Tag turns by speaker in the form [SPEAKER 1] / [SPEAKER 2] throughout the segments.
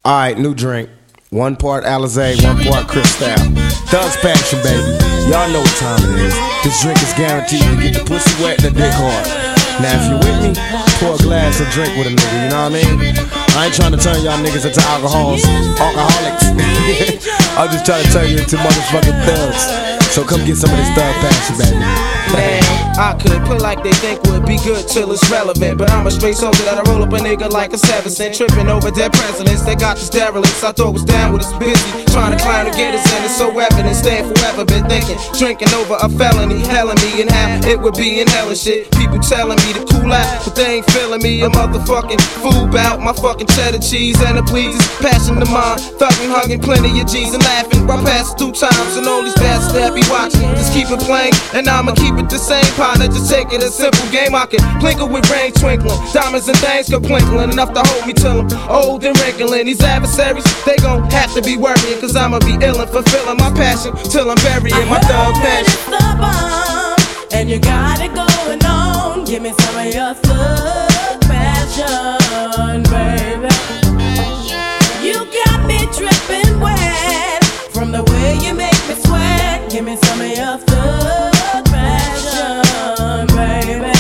[SPEAKER 1] Alright, new drink. 1 part Alizé, 1 part Cristal. Thug's Passion, baby. Y'all know what time it is. This drink is guaranteed to get the pussy wet and the dick hard. Now if you with me, pour a glass and drink with a nigga, you know what I mean? I ain't trying to turn y'all niggas into alcoholics. I'm just trying to turn you into motherfucking thugs. So come get some of this Thug Passion, baby.
[SPEAKER 2] Man, I could play like they think would be good till it's relevant, but I'm a straight soldier that'll roll up a nigga like a 7 cent, tripping over dead presidents. They got this derelicts, I thought was down with us busy, trying to climb to get us in. It's so evident, staying forever, been thinking, drinking over a felony, helling me and how it would be in hell and shit. People telling me to cool out, but they ain't feeling me. A motherfucking fool bout my fucking cheddar cheese and the pleases, passion to mine, thugging, hugging plenty of G's and laughing. I pass 2 times and all these bastards that be watching, just keep it playing, and I'ma keep it the same, partner. Just take it a simple game. I can plinkle with rain twinkling, diamonds and things go plinkling, enough to hold me till I'm old and wrinkling. These adversaries, they gon' have to be worrying, cause I'ma be ill and fulfilling my passion till I'm burying my Thug Passion.
[SPEAKER 3] It's the bomb, and you got it going on. Give me some of your Thug Passion, baby. You got me dripping wet from the way you make me sweat. Give me some of your Thug Passion, baby.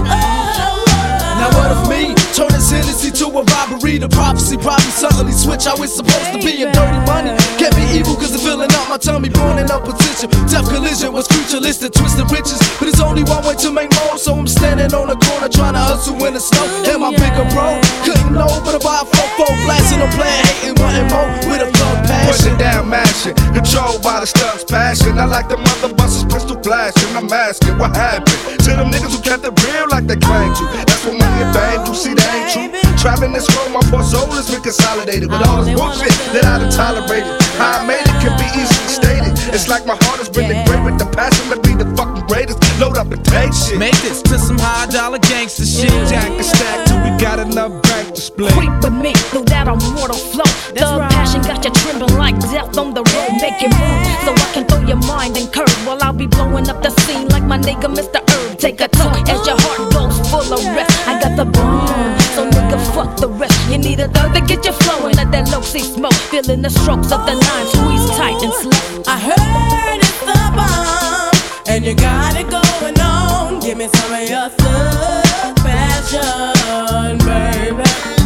[SPEAKER 4] Now what of me? Turn this Hennessy to a robbery. The prophecy probably suddenly switch how it's supposed to be. And dirty money can't be evil cause it's filling up my tummy, born in opposition. Death collision was futuristic, twisted riches. But it's only one way to make more, so I'm standing on the corner trying to hustle in the snow. And my bigger bro couldn't know but about 4-4 blasting, I'm playing, hating, wanting more with a Thug Passion.
[SPEAKER 5] Pushing down, mashing, controlled by the Thug's Passion. I like the mother busters, pistol flashing. I'm asking what happened to them niggas who kept it real like they claimed to. That's what money and fame do, see that ain't true. Traveling this road, my poor soul has been consolidated with all this bullshit that I done tolerated. How I made it can be easily stated. It's like my heart has been engraved with the passion to be the fucking greatest. Load up and take shit.
[SPEAKER 4] Make this to some high dollar gangster shit.
[SPEAKER 5] Jack and stack till we got enough bank to split.
[SPEAKER 6] Creep with me through that immortal flow. Thug Passion got you trembling like death on the road. Make it move so I can throw your mind and curve while I'll be blowing up the scene like my nigga Mr. Herb. Take a toke as your heart goes full of rest. I got the bomb, so nigga fuck the rest. You need a thug to get you flowing. Let that low see smoke, feeling the strokes of the 9, squeeze tight and slow.
[SPEAKER 3] I heard it's the bomb, and you got it going on. Give me some of your Thug Passion, baby.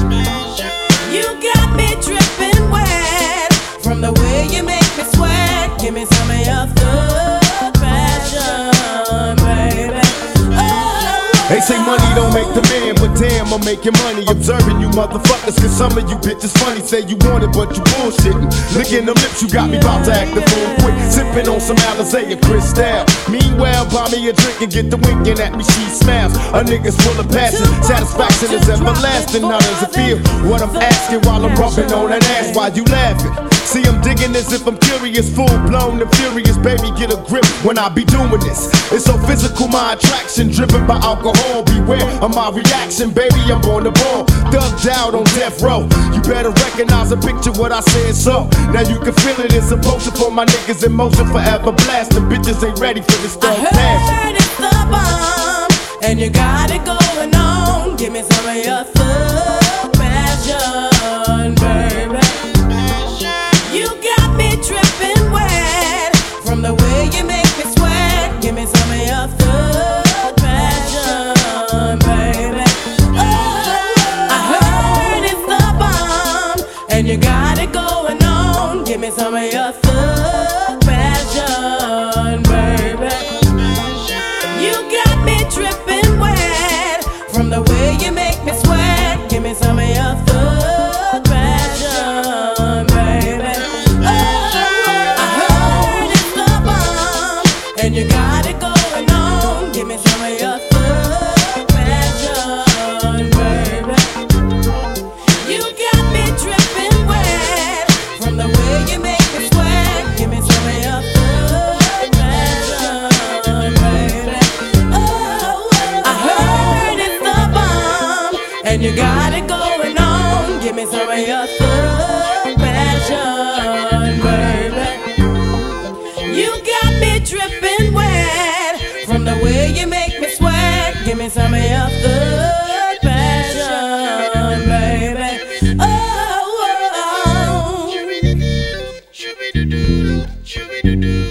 [SPEAKER 3] You got me dripping wet from the way you make me sweat. Give me some of your Thug Passion, baby.
[SPEAKER 1] They say money don't make the man, but damn, I'm making money. Observing you motherfuckers, cause some of you bitches funny. Say you want it, but you bullshitting. Look in them lips, you got me about to act the fool quick. Sipping on some Alizé and Cristal. Meanwhile, buy me a drink and get the winking at me, she smiles. A nigga's full of passion, satisfaction is everlasting. How does it feel? What I'm asking while I'm rubbing on that ass while you laughing. See, I'm digging as if I'm curious, full blown and furious. Baby, get a grip when I be doing this. It's so physical, my attraction, driven by alcohol. Beware of my reaction, baby, I'm on the ball. Thugged out on death row. You better recognize and picture what I said so. Now you can feel it, it's a potion for my niggas in motion. Forever blasting, bitches ain't ready for this Thug Passion.
[SPEAKER 3] I heard it's the bomb, and you got it going on. Give me some of your Thug Passion, baby. You got me dripping wet from the way you make me sweat. Give me some of your Thug Passion, baby. I heard it's the bomb, and you got it going on. Give me some of your Thug Passion, baby. You got me dripping wet from the way you make me sweat. Give me some of your Thug Passion, baby. I heard it's the bomb, and you got it going on. Give me some of your Thug Passion, baby. You got me dripping wet from the way you make me sweat. Give me some of your Thug Passion, baby. I heard it's the bomb,
[SPEAKER 1] Shoo-be-doo-doo, shoo-be-doo-doo.